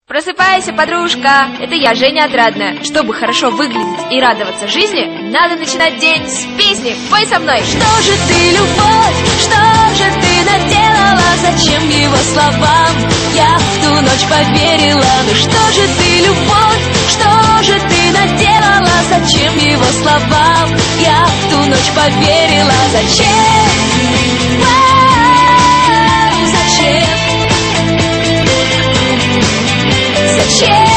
Просыпайся, подружка! Это я, Женя Отрадная. Чтобы хорошо выглядеть и радоваться жизни, надо начинать день с песни. Пой со мной! Что же ты, любовь, что же ты наделала? Зачем его словам я в ту ночь поверила? Ну что же ты, любовь, что же ты наделала? Зачем его словам я в ту ночь поверила? Зачем? Зачем? Зачем?